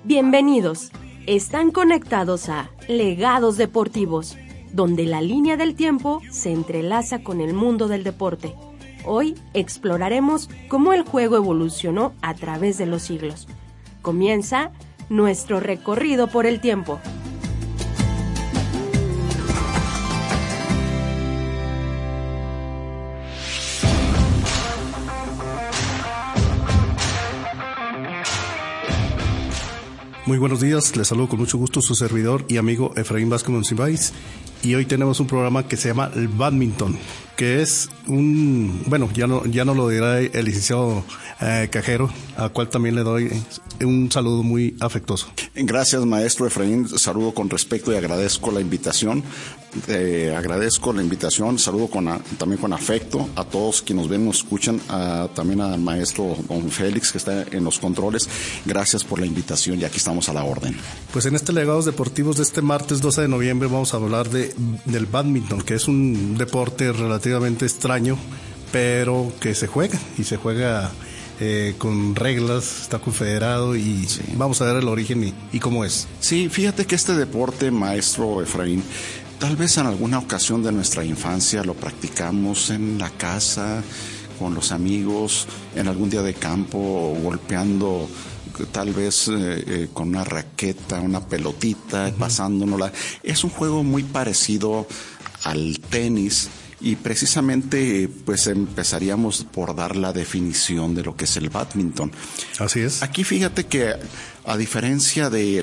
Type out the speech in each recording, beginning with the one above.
Bienvenidos. Están conectados a Legados Deportivos, donde la línea del tiempo se entrelaza con el mundo del deporte. Hoy exploraremos cómo el juego evolucionó a través de los siglos. Comienza nuestro recorrido por el tiempo. Muy buenos días, les saludo con mucho gusto su servidor y amigo Efraín Vázquez Monsiváis, y hoy tenemos un programa que se llama el Badminton, que es ya no lo dirá el licenciado Cajero, al cual también le doy un saludo muy afectuoso. Gracias, maestro Efraín, saludo con respeto y agradezco la invitación. Saludo también con afecto a todos quienes nos ven, nos escuchan, también al maestro don Félix que está en los controles. Gracias por la invitación y aquí estamos a la orden. Pues en este Legados Deportivos de este martes 12 de noviembre vamos a hablar del badminton, que es un deporte relativamente extraño, pero que se juega con reglas, está confederado y sí. Vamos a ver el origen y cómo es. Sí, fíjate que este deporte, maestro Efraín, tal vez en alguna ocasión de nuestra infancia lo practicamos en la casa, con los amigos, en algún día de campo, golpeando tal vez con una raqueta, una pelotita, pasándonosla. Es un juego muy parecido al tenis y precisamente pues empezaríamos por dar la definición de lo que es el badminton. Así es. Aquí fíjate que a diferencia de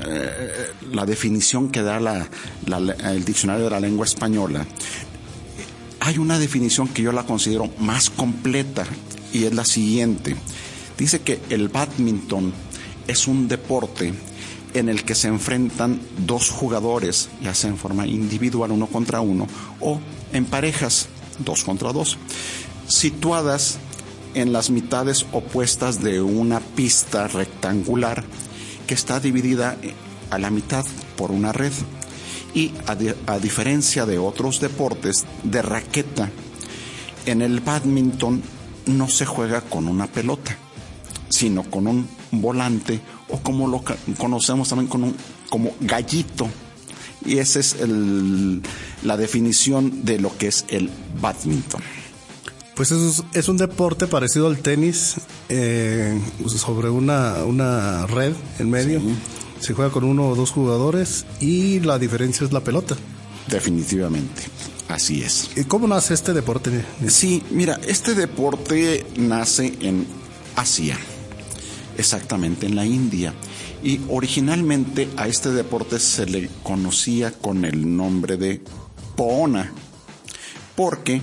la definición que da el diccionario de la lengua española, hay una definición que yo la considero más completa y es la siguiente. Dice que el badminton es un deporte en el que se enfrentan dos jugadores, ya sea en forma individual, 1 contra 1, o en parejas, 2 contra 2, situadas en las mitades opuestas de una pista rectangular que está dividida a la mitad por una red. Y a diferencia de otros deportes de raqueta, en el badminton no se juega con una pelota, sino con un volante, o como lo conocemos también como gallito. Y esa es la definición de lo que es el badminton. Pues es un deporte parecido al tenis, sobre una red en medio. Sí. Se juega con 1 o 2 jugadores y la diferencia es la pelota. Definitivamente, así es. ¿Y cómo nace este deporte? Sí, mira, este deporte nace en Asia, exactamente en la India. Y originalmente a este deporte se le conocía con el nombre de Poona, porque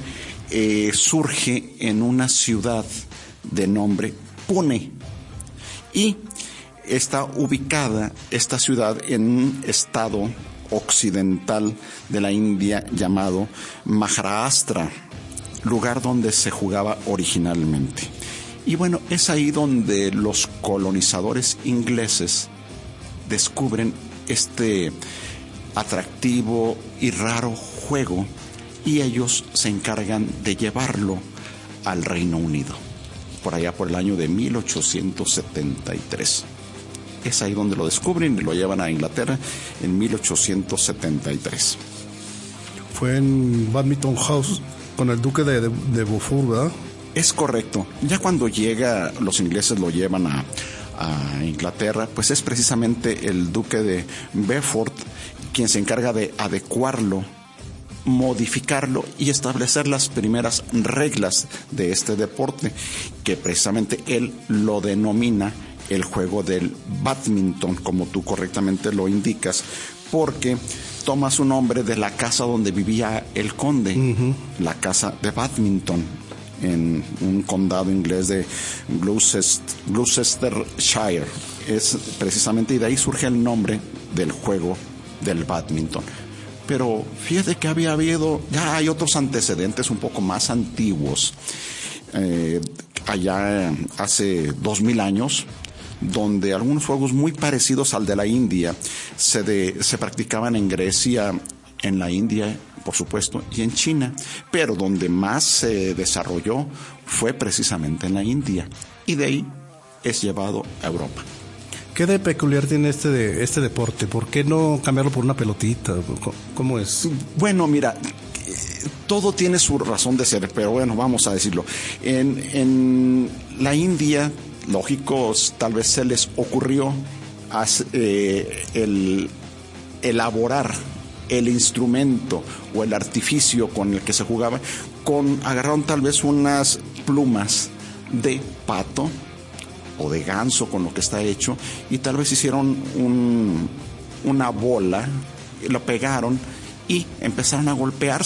surge en una ciudad de nombre Pune, y está ubicada esta ciudad en un estado occidental de la India llamado Maharashtra, lugar donde se jugaba originalmente. Y bueno, es ahí donde los colonizadores ingleses descubren este atractivo y raro juego y ellos se encargan de llevarlo al Reino Unido, por allá por el año de 1873. Es ahí donde lo descubren y lo llevan a Inglaterra en 1873. Fue en Badminton House con el duque de Beaufort, ¿verdad? Es correcto. Ya cuando los ingleses lo llevan a Inglaterra, pues es precisamente el duque de Beaufort quien se encarga de adecuarlo, modificarlo y establecer las primeras reglas de este deporte, que precisamente él lo denomina el juego del badminton, como tú correctamente lo indicas, porque toma su nombre de la casa donde vivía el conde, la casa de Badminton, en un condado inglés de Gloucestershire. Es precisamente, y de ahí surge el nombre del juego del badminton. Pero fíjate que ya hay otros antecedentes un poco más antiguos, allá hace 2000 años, donde algunos juegos muy parecidos al de la India se practicaban en Grecia, en la India, por supuesto, y en China, pero donde más se desarrolló fue precisamente en la India, y de ahí es llevado a Europa. ¿Qué de peculiar tiene este deporte? ¿Por qué no cambiarlo por una pelotita? ¿Cómo es? Bueno, mira, todo tiene su razón de ser, pero bueno, vamos a decirlo. En la India, lógico, tal vez se les ocurrió elaborar el instrumento o el artificio con el que se jugaba, agarraron tal vez unas plumas de pato o de ganso con lo que está hecho, y tal vez hicieron una bola, lo pegaron y empezaron a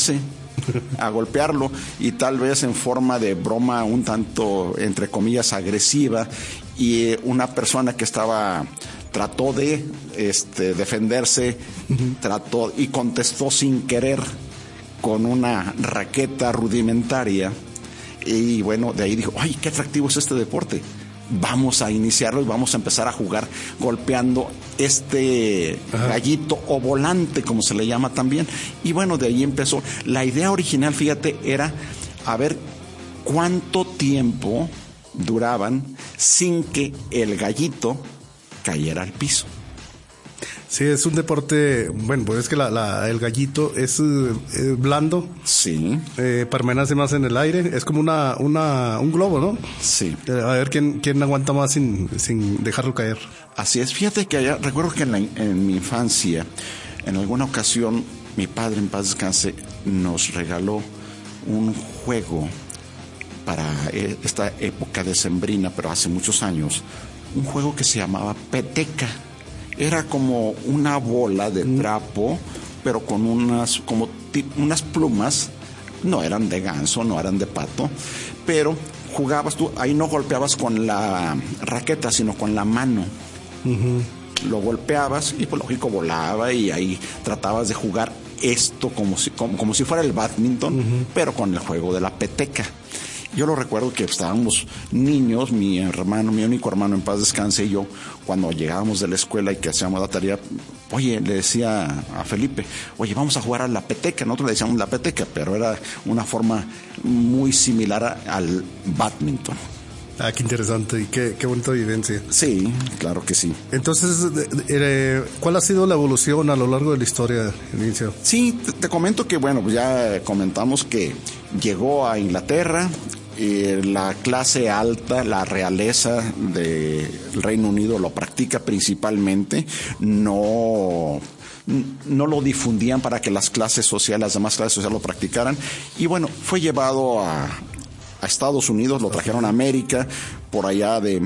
golpearlo, y tal vez en forma de broma un tanto, entre comillas, agresiva, y una persona que trató de defenderse, trató y contestó sin querer con una raqueta rudimentaria, y bueno, de ahí dijo, ¡ay, qué atractivo es este deporte! Vamos a iniciarlo y vamos a empezar a jugar golpeando gallito o volante, como se le llama también. Y bueno, de ahí empezó. La idea original, fíjate, era a ver cuánto tiempo duraban sin que el gallito cayera al piso. Sí, es un deporte, bueno, pues es que el gallito es blando. Sí. Permanece más en el aire, es como un globo, ¿no? Sí. A ver quién aguanta más sin dejarlo caer. Así es, fíjate que recuerdo que en mi infancia, en alguna ocasión, mi padre, en paz descanse, nos regaló un juego para esta época decembrina, pero hace muchos años, un juego que se llamaba peteca. Era como una bola de trapo, pero con unas plumas. No eran de ganso, no eran de pato, pero jugabas tú, ahí no golpeabas con la raqueta, sino con la mano. Uh-huh. Lo golpeabas y pues lógico volaba, y ahí tratabas de jugar esto como si fuera el bádminton, uh-huh, pero con el juego de la peteca. Yo lo recuerdo que estábamos niños, mi único hermano, en paz descanse, y yo, cuando llegábamos de la escuela y que hacíamos la tarea, le decía a Felipe, vamos a jugar a la peteca. Nosotros le decíamos la peteca, pero era una forma muy similar al bádminton. Ah, qué interesante y qué bonita vivencia. Sí, claro que sí. Entonces, ¿cuál ha sido la evolución a lo largo de la historia, Inicio? Sí, te comento que, bueno, pues ya comentamos que llegó a Inglaterra. La clase alta, la realeza del Reino Unido lo practica principalmente, no lo difundían para que las demás clases sociales lo practicaran, y bueno, fue llevado a Estados Unidos, lo trajeron a América, por allá de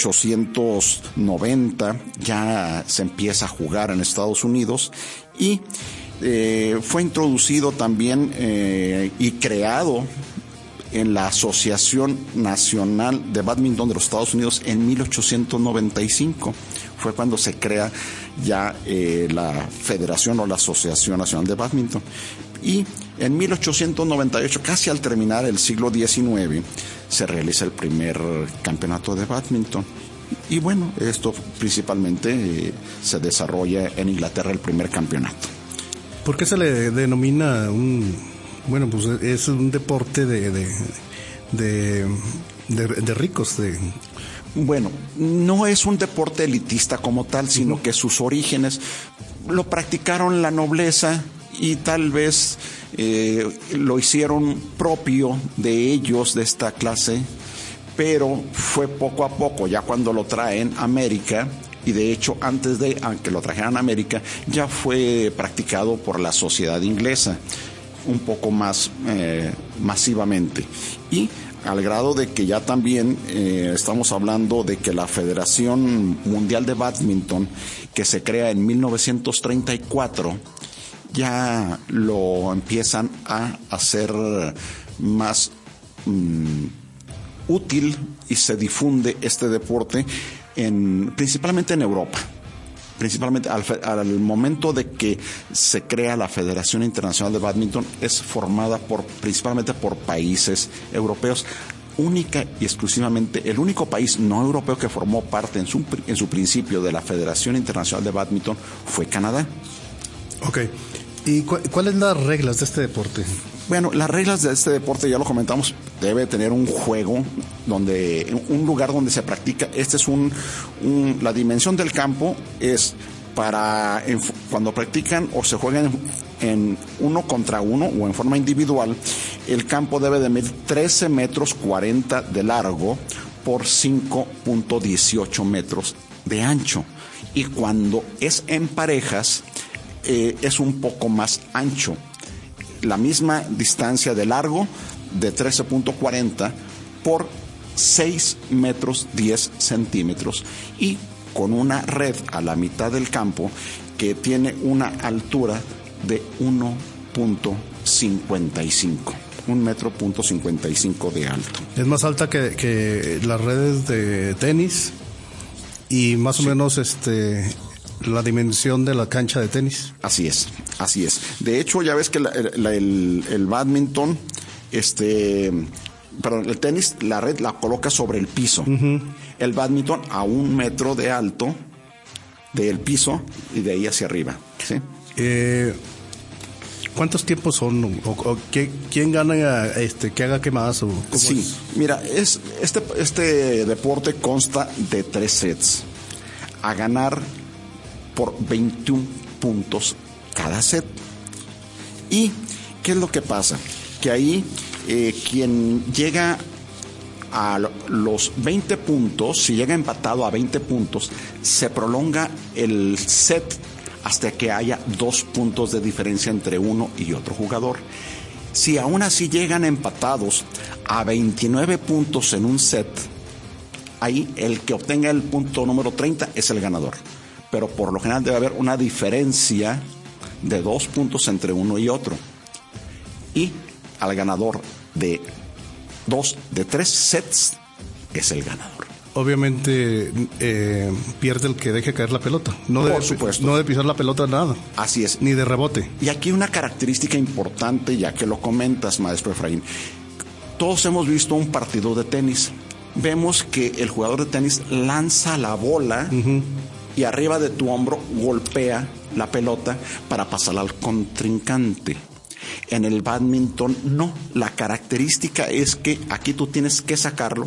1890 ya se empieza a jugar en Estados Unidos, y fue introducido también y creado en la Asociación Nacional de Bádminton de los Estados Unidos en 1895. Fue cuando se crea ya la Federación o la Asociación Nacional de Bádminton. Y en 1898, casi al terminar el siglo XIX, se realiza el primer campeonato de bádminton. Y bueno, esto principalmente se desarrolla en Inglaterra, el primer campeonato. ¿Por qué se le denomina bueno, pues es un deporte de ricos? Bueno, no es un deporte elitista como tal, sino uh-huh, que sus orígenes lo practicaron la nobleza, y tal vez lo hicieron propio de ellos, de esta clase, pero fue poco a poco, ya cuando lo traen a América. Y de hecho, antes de que lo trajeran a América, ya fue practicado por la sociedad inglesa un poco más masivamente, y al grado de que ya también estamos hablando de que la Federación Mundial de Bádminton, que se crea en 1934, ya lo empiezan a hacer más útil, y se difunde este deporte principalmente en Europa. Principalmente al momento de que se crea la Federación Internacional de Bádminton, es formada principalmente por países europeos. Única y exclusivamente, el único país no europeo que formó parte en su principio de la Federación Internacional de Bádminton fue Canadá. Ok. ¿Y cuáles son las reglas de este deporte? Bueno, las reglas de este deporte ya lo comentamos, debe tener un juego un lugar donde se practica. Este es la dimensión del campo es cuando practican o se juegan en 1 contra 1 o en forma individual. El campo debe de medir 13 metros 40 de largo por 5.18 metros de ancho. Y cuando es en parejas, es un poco más ancho. La misma distancia de largo de 13.40 por 6 metros 10 centímetros. Y con una red a la mitad del campo que tiene una altura de 1.55. 1.55 de alto. Es más alta que las redes de tenis y más o menos la dimensión de la cancha de tenis. Así es. De hecho, ya ves que el bádminton, el tenis, la red la coloca sobre el piso. Uh-huh. El bádminton a 1 metro de alto del piso y de ahí hacia arriba. ¿Sí? ¿Cuántos tiempos son? ¿Quién gana que haga qué más? Sí, mira, este deporte consta de 3 sets. A ganar por 21 puntos cada set. ¿Y qué es lo que pasa? Que ahí quien llega a los 20 puntos, si llega empatado a 20 puntos, se prolonga el set hasta que haya 2 puntos de diferencia entre uno y otro jugador. Si aún así llegan empatados a 29 puntos en un set, ahí el que obtenga el punto número 30 es el ganador. Pero por lo general debe haber una diferencia de 2 puntos entre uno y otro. Y al ganador de 3 sets es el ganador. Obviamente pierde el que deje caer la pelota. Por supuesto. No de pisar la pelota, nada. Así es. Ni de rebote. Y aquí una característica importante, ya que lo comentas, maestro Efraín. Todos hemos visto un partido de tenis. Vemos que el jugador de tenis lanza la bola uh-huh. y arriba de tu hombro golpea la pelota para pasarla al contrincante. En el bádminton no. La característica es que aquí tú tienes que sacarlo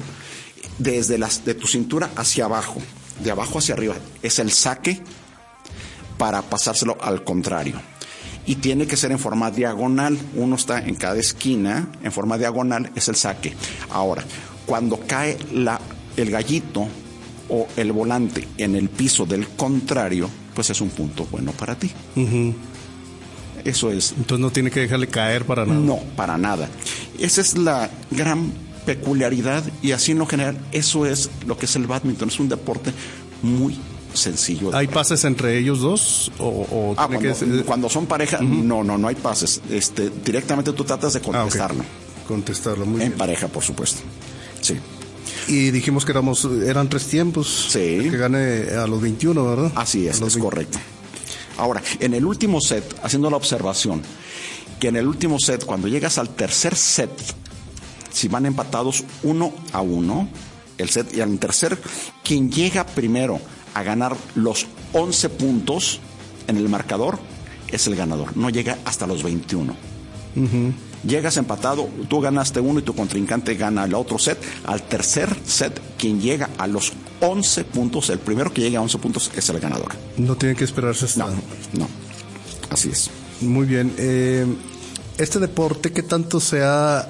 de tu cintura hacia abajo, de abajo hacia arriba. Es el saque para pasárselo al contrario. Y tiene que ser en forma diagonal. Uno está en cada esquina, en forma diagonal es el saque. Ahora, cuando cae el gallito o el volante en el piso del contrario, pues es un punto bueno para ti. Uh-huh. Eso es. Entonces no tiene que dejarle caer para nada. No, para nada. Esa es la gran peculiaridad y así en lo general eso es lo que es el bádminton. Es un deporte muy sencillo. ¿Hay pases entre ellos dos? Cuando son pareja, uh-huh. no hay pases. Directamente tú tratas de contestarlo. Okay. Contestarlo, muy bien. En pareja, por supuesto. Sí. Y dijimos que eran 3 tiempos. Sí. Que gane a los 21, ¿verdad? Así es correcto. Ahora, en el último set, haciendo la observación, que en el último set, cuando llegas al tercer set, si van empatados 1-1, el set, y al tercer, quien llega primero a ganar los 11 puntos en el marcador es el ganador. No llega hasta los 21. Uh-huh. Llegas empatado, tú ganaste uno y tu contrincante gana el otro set. Al tercer set, quien llega a los 11 puntos, el primero que llegue a 11 puntos es el ganador. No tiene que esperarse hasta... No, así es. Muy bien. Este deporte, ¿qué tanto se ha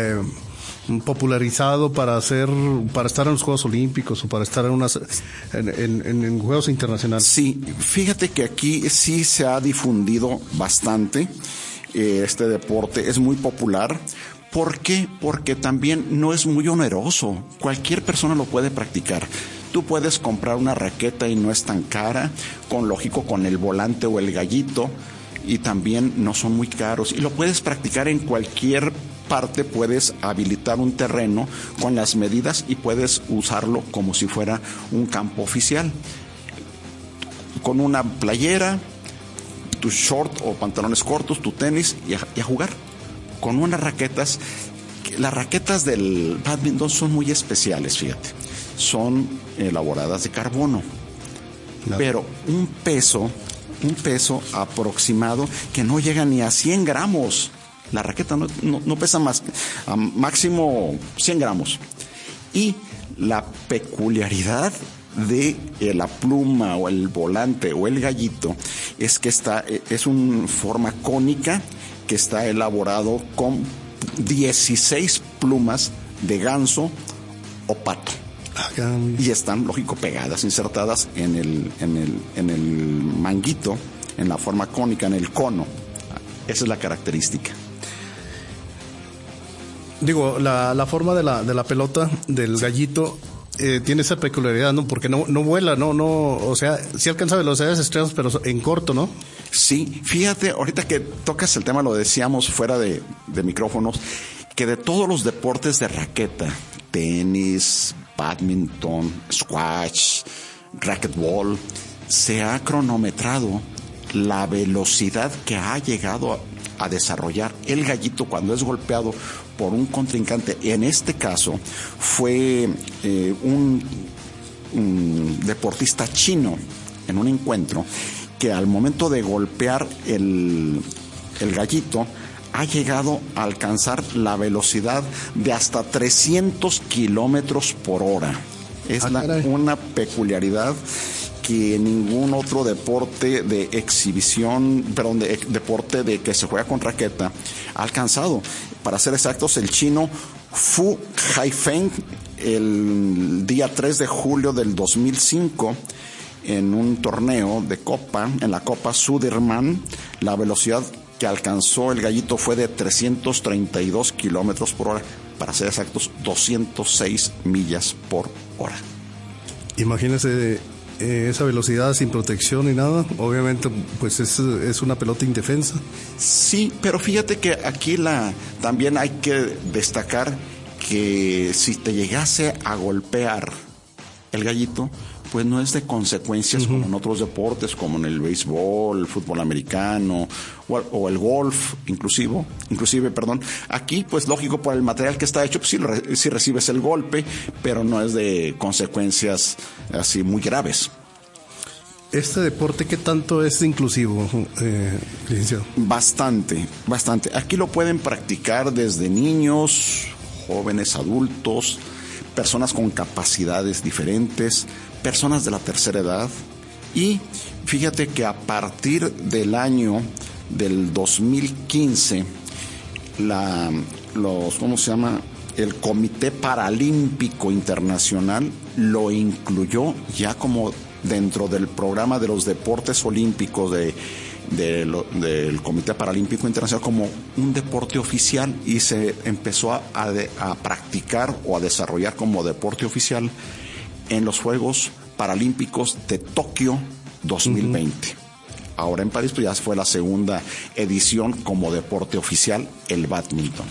popularizado para estar en los Juegos Olímpicos o para estar en Juegos Internacionales? Sí, fíjate que aquí sí se ha difundido bastante. Este deporte es muy popular. ¿Por qué? Porque también no es muy oneroso. Cualquier persona lo puede practicar. Tú puedes comprar una raqueta y no es tan cara, con el volante o el gallito, y también no son muy caros. Y lo puedes practicar en cualquier parte. Puedes habilitar un terreno con las medidas y puedes usarlo como si fuera un campo oficial. Con una playera, tus short o pantalones cortos, tu tenis y a jugar. Con unas raquetas, las raquetas del bádminton son muy especiales, fíjate. Son elaboradas de carbono. Claro. Pero un peso aproximado que no llega ni a 100 gramos. La raqueta no pesa más, a máximo 100 gramos. Y la peculiaridad de la pluma o el volante o el gallito es que es una forma cónica que está elaborado con 16 plumas de ganso o pato. Y están, lógico, pegadas, insertadas en el manguito, en la forma cónica, en el cono. Esa es la característica. Digo, la forma de la pelota, del gallito, tiene esa peculiaridad, ¿no? Porque no vuela, no, o sea, sí alcanza velocidades extremas, pero en corto, ¿no? Sí, fíjate, ahorita que tocas el tema, lo decíamos fuera de micrófonos, que de todos los deportes de raqueta, tenis, badminton, squash, racquetball, se ha cronometrado la velocidad que ha llegado a desarrollar el gallito cuando es golpeado por un contrincante. En este caso fue un deportista chino en un encuentro que al momento de golpear el gallito ha llegado a alcanzar la velocidad de hasta 300 kilómetros por hora. Es una peculiaridad que ningún otro deporte de exhibición, deporte de que se juega con raqueta ha alcanzado. Para ser exactos, el chino Fu Haifeng, el día 3 de julio del 2005, en un torneo de copa, en la Copa Sudirman, la velocidad que alcanzó el gallito fue de 332 kilómetros por hora. Para ser exactos, 206 millas por hora. Imagínese esa velocidad sin protección ni nada. Obviamente, pues es una pelota indefensa. Sí, pero fíjate que aquí también hay que destacar que si te llegase a golpear el gallito, pues no es de consecuencias como en otros deportes, como en el béisbol, el fútbol americano o el golf, inclusive. Aquí, pues lógico, por el material que está hecho, pues sí recibes el golpe, pero no es de consecuencias así muy graves. ¿Este deporte qué tanto es inclusivo, licenciado? Bastante. Aquí lo pueden practicar desde niños, jóvenes, adultos, personas con capacidades diferentes, personas de la tercera edad. Y fíjate que a partir del año del 2015, el Comité Paralímpico Internacional lo incluyó ya como dentro del programa de los deportes olímpicos del Comité Paralímpico Internacional como un deporte oficial, y se empezó a practicar o a desarrollar como deporte oficial en los Juegos Paralímpicos de Tokio 2020. Ahora en París, pues ya fue la segunda edición como deporte oficial, el bádminton.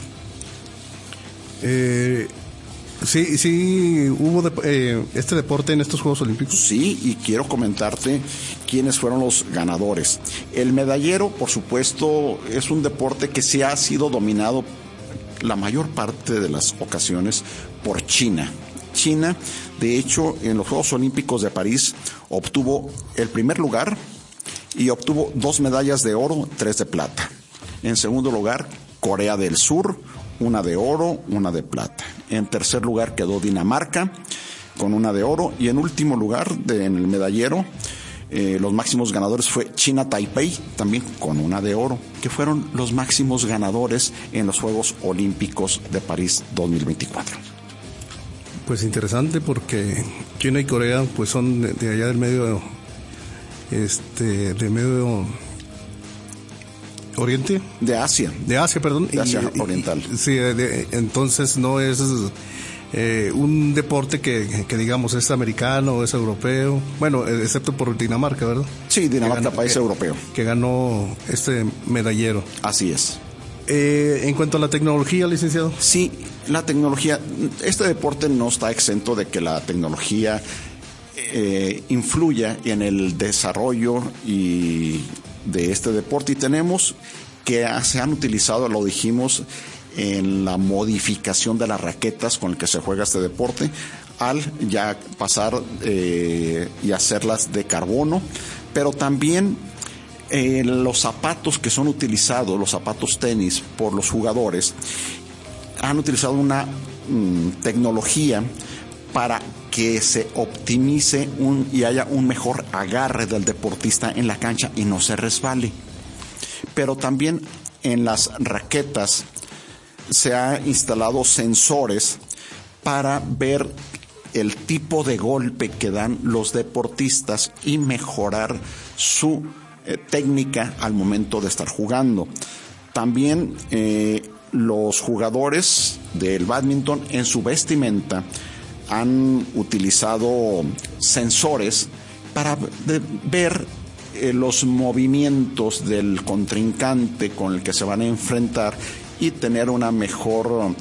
Sí, hubo este deporte en estos Juegos Olímpicos. Sí, y quiero comentarte quiénes fueron los ganadores. El medallero, por supuesto, es un deporte que sí ha sido dominado la mayor parte de las ocasiones por China. China, de hecho, en los Juegos Olímpicos de París obtuvo el primer lugar y obtuvo 2 medallas de oro, 3 de plata. En segundo lugar, Corea del Sur, 1 de oro, 1 de plata. En tercer lugar quedó Dinamarca con 1 de oro, y en último lugar en el medallero los máximos ganadores fue China Taipei, también con 1 de oro, que fueron los máximos ganadores en los Juegos Olímpicos de París 2024. Pues interesante, porque China y Corea pues son de allá del medio Oriente. De Asia, perdón. De Asia Oriental. Sí, entonces no es un deporte que digamos es americano o es europeo. Bueno, excepto por Dinamarca, ¿verdad? Sí, Dinamarca, país europeo. Que ganó este medallero. Así es. En cuanto a la tecnología, licenciado. Sí, la tecnología. Este deporte no está exento de que la tecnología influya en el desarrollo de este deporte, y tenemos que se han utilizado, lo dijimos, en la modificación de las raquetas con el que se juega este deporte, al ya pasar y hacerlas de carbono, pero también los zapatos que son utilizados, los zapatos tenis por los jugadores, han utilizado una tecnología para que se optimice y haya un mejor agarre del deportista en la cancha y no se resbale. Pero también en las raquetas se han instalado sensores para ver el tipo de golpe que dan los deportistas y mejorar su técnica al momento de estar jugando. También los jugadores del bádminton en su vestimenta han utilizado sensores para ver los movimientos del contrincante con el que se van a enfrentar y tener una mejor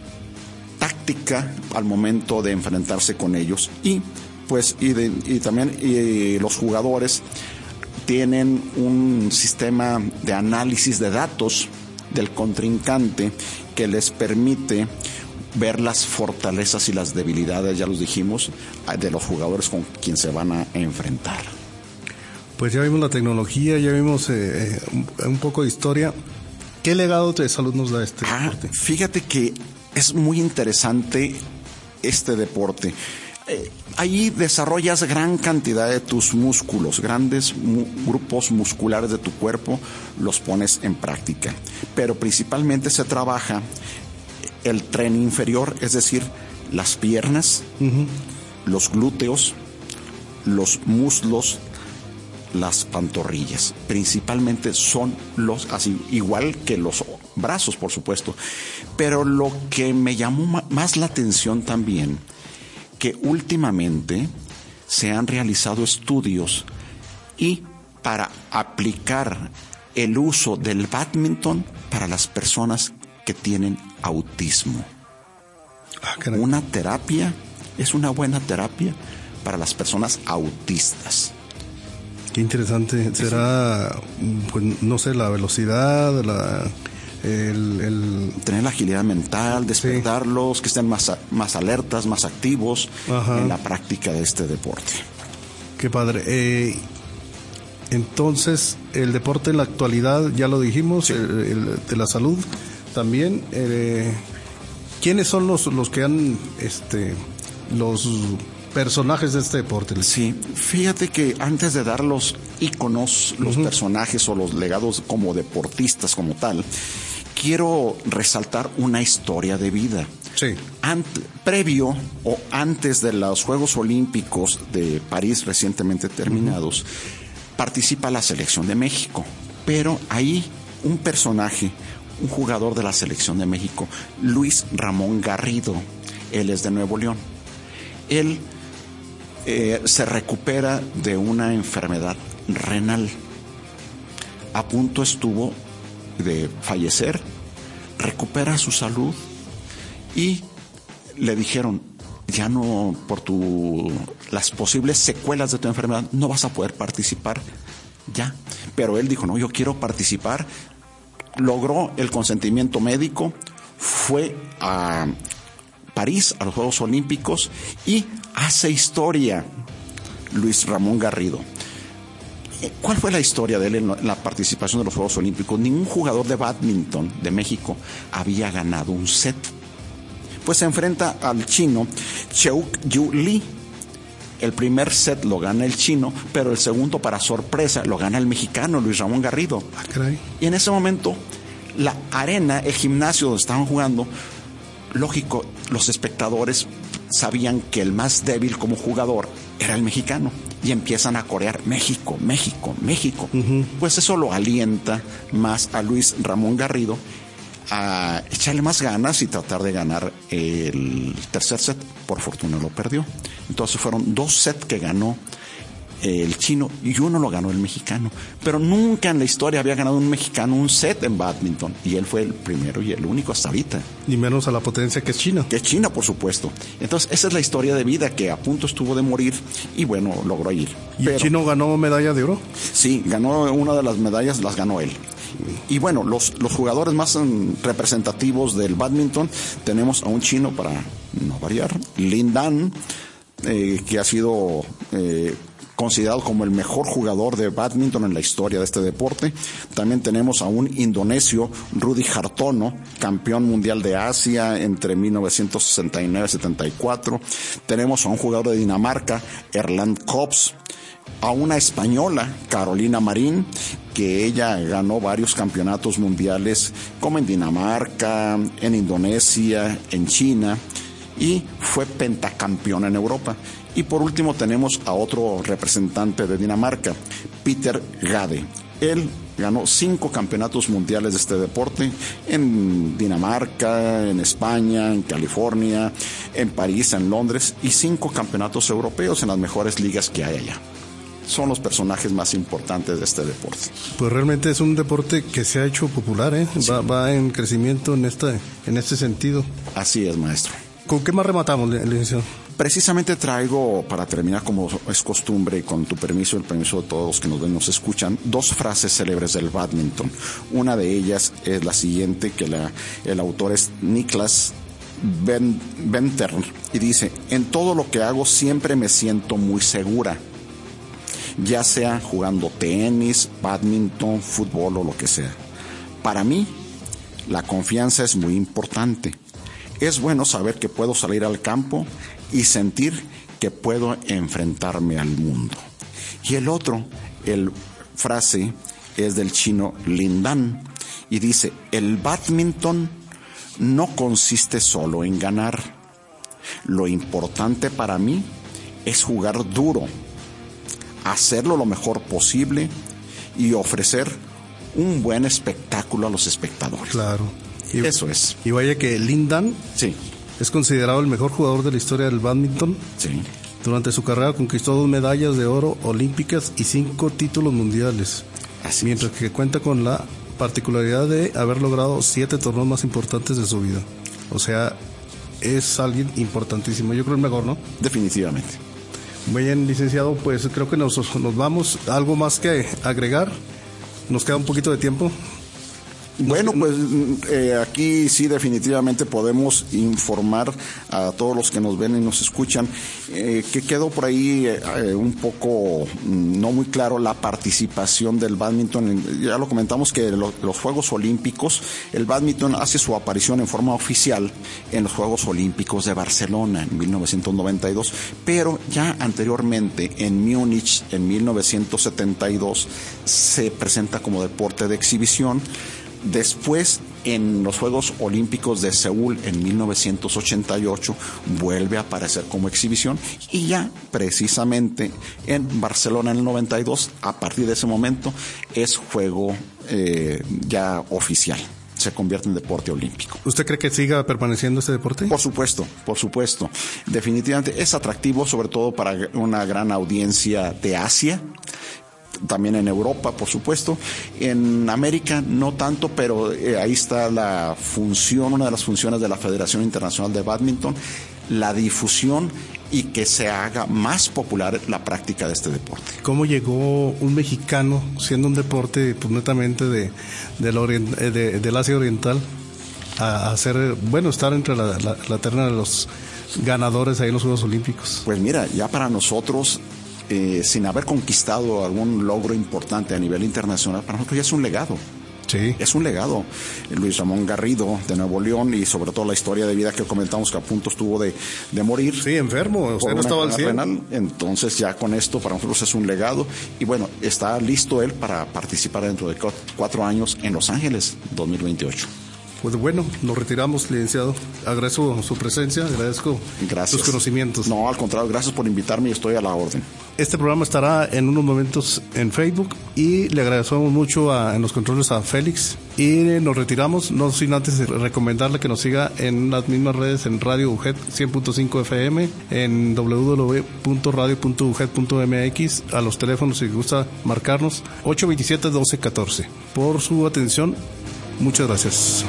táctica al momento de enfrentarse con ellos. Y pues también los jugadores tienen un sistema de análisis de datos del contrincante que les permite ver las fortalezas y las debilidades, ya los dijimos, de los jugadores con quien se van a enfrentar. Pues ya vimos la tecnología, ya vimos un poco de historia. ¿Qué legado de salud nos da este deporte? Fíjate que es muy interesante este deporte. Ahí desarrollas gran cantidad de tus músculos, grandes grupos musculares de tu cuerpo, los pones en práctica. Pero principalmente se trabaja el tren inferior, es decir, las piernas, los glúteos, los muslos, las pantorrillas. Principalmente son así, igual que los brazos, por supuesto. Pero lo que me llamó más la atención también, que últimamente se han realizado estudios y para aplicar el uso del bádminton para las personas que tienen autismo. Una terapia, es una buena terapia para las personas autistas. Qué interesante. Será, pues, no sé, la velocidad, tener la agilidad mental, despertarlos, que estén más alertas, más activos en la práctica de este deporte. Qué padre. Entonces, el deporte en la actualidad, ya lo dijimos, el de la salud también. ¿Quiénes son los que han, los personajes de este deporte? Sí, fíjate que antes de dar los íconos, los personajes o los legados como deportistas como tal, quiero resaltar una historia de vida. Sí. Previo o antes de los Juegos Olímpicos de París recientemente terminados, participa la selección de México. Pero ahí un personaje, un jugador de la selección de México, Luis Ramón Garrido, él es de Nuevo León. Él se recupera de una enfermedad renal. A punto estuvo de fallecer, recupera su salud y le dijeron, ya no, por las posibles secuelas de tu enfermedad, no vas a poder participar ya. Pero él dijo, no, yo quiero participar. Logró el consentimiento médico, fue a París, a los Juegos Olímpicos, y hace historia Luis Ramón Garrido. ¿Cuál fue la historia de él en la participación de los Juegos Olímpicos? Ningún jugador de bádminton de México había ganado un set. Pues se enfrenta al chino Cheuk Yu Lee. El primer set lo gana el chino, pero el segundo, para sorpresa, lo gana el mexicano Luis Ramón Garrido. Y en ese momento, la arena, el gimnasio donde estaban jugando, lógico, los espectadores sabían que el más débil como jugador era el mexicano y empiezan a corear México, México, México. Pues eso lo alienta más a Luis Ramón Garrido a echarle más ganas y tratar de ganar el tercer set. Por fortuna lo perdió. Entonces fueron 2 sets que ganó el chino y 1 lo ganó el mexicano. Pero nunca en la historia había ganado un mexicano un set en bádminton. Y él fue el primero y el único hasta ahorita. Ni menos a la potencia que es China. Que es China, por supuesto. Entonces esa es la historia de vida, que a punto estuvo de morir y bueno, logró ir. ¿Y el chino ganó medalla de oro? Sí, ganó una de las medallas, las ganó él. Y bueno, los jugadores más representativos del bádminton, tenemos a un chino, para no variar, Lin Dan, que ha sido considerado como el mejor jugador de bádminton en la historia de este deporte. También tenemos a un indonesio, Rudy Hartono, campeón mundial de Asia entre 1969 y 74. Tenemos a un jugador de Dinamarca, Erland Kops, a una española, Carolina Marín, que ella ganó varios campeonatos mundiales, como en Dinamarca, en Indonesia, en China, y fue pentacampeona en Europa. Y por último tenemos a otro representante de Dinamarca, Peter Gade. Él ganó 5 campeonatos mundiales de este deporte en Dinamarca, en España, en California, en París, en Londres, y 5 campeonatos europeos en las mejores ligas que hay allá. Son los personajes más importantes de este deporte. Pues realmente es un deporte que se ha hecho popular, ¿eh? Sí. Va en crecimiento en este sentido. Así es, maestro. ¿Con qué más rematamos, licenciado? Precisamente traigo, para terminar como es costumbre, y con tu permiso, el permiso de todos los que nos ven, nos escuchan, 2 frases célebres del bádminton. Una de ellas es la siguiente, que el autor es Niklas Bentner, y dice: en todo lo que hago siempre me siento muy segura, ya sea jugando tenis, bádminton, fútbol o lo que sea. Para mí, la confianza es muy importante. Es bueno saber que puedo salir al campo y sentir que puedo enfrentarme al mundo. Y el otro, frase es del chino Lin Dan, y dice: el bádminton no consiste solo en ganar. Lo importante para mí es jugar duro, hacerlo lo mejor posible y ofrecer un buen espectáculo a los espectadores. Claro. Eso es. Y vaya que Lin Dan, sí, es considerado el mejor jugador de la historia del bádminton. Sí. Durante su carrera conquistó 2 medallas de oro olímpicas y 5 títulos mundiales. Así mientras es. que cuenta con la particularidad de haber logrado 7 torneos más importantes de su vida. O sea, es alguien importantísimo. Yo creo el mejor, ¿no? Definitivamente. Muy bien, licenciado, pues creo que nos vamos. ¿Algo más que agregar? Nos queda un poquito de tiempo. Bueno, pues aquí sí definitivamente podemos informar a todos los que nos ven y nos escuchan que quedó por ahí un poco no muy claro la participación del bádminton. Ya lo comentamos que los Juegos Olímpicos, el bádminton hace su aparición en forma oficial en los Juegos Olímpicos de Barcelona en 1992, pero ya anteriormente en Múnich en 1972 se presenta como deporte de exhibición. Después, en los Juegos Olímpicos de Seúl en 1988, vuelve a aparecer como exhibición, y ya precisamente en Barcelona en el 92, a partir de ese momento, es juego ya oficial. Se convierte en deporte olímpico. ¿Usted cree que siga permaneciendo este deporte? Por supuesto. Definitivamente es atractivo, sobre todo para una gran audiencia de Asia. También en Europa, por supuesto. En América no tanto, pero ahí está la función, una de las funciones de la Federación Internacional de Bádminton, la difusión y que se haga más popular la práctica de este deporte. ¿Cómo llegó un mexicano, siendo un deporte pues, netamente del Asia Oriental, a ser, bueno, estar entre la terna de los ganadores ahí en los Juegos Olímpicos? Pues mira, ya para nosotros, sin haber conquistado algún logro importante a nivel internacional, para nosotros ya es un legado. Sí. Es un legado. Luis Ramón Garrido de Nuevo León, y sobre todo la historia de vida que comentamos, que a punto estuvo de morir. Sí, enfermo, usted no estaba al 100. Renal. Entonces ya con esto para nosotros es un legado, y bueno, está listo él para participar dentro de 4 años en Los Ángeles 2028. Pues bueno, nos retiramos, licenciado. Agradezco su presencia, agradezco sus conocimientos. No, al contrario, gracias por invitarme y estoy a la orden. Este programa estará en unos momentos en Facebook, y le agradecemos mucho en los controles a Félix, y nos retiramos, no sin antes recomendarle que nos siga en las mismas redes, en Radio UGED 100.5 FM, en www.radio.uged.mx, a los teléfonos si gusta marcarnos 827-1214. Por su atención, muchas gracias.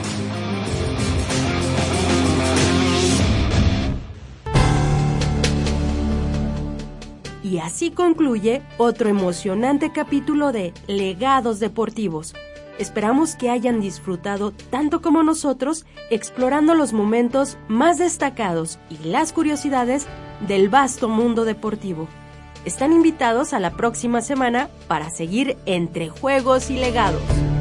Y así concluye otro emocionante capítulo de Legados Deportivos. Esperamos que hayan disfrutado tanto como nosotros explorando los momentos más destacados y las curiosidades del vasto mundo deportivo. Están invitados a la próxima semana para seguir entre juegos y legados.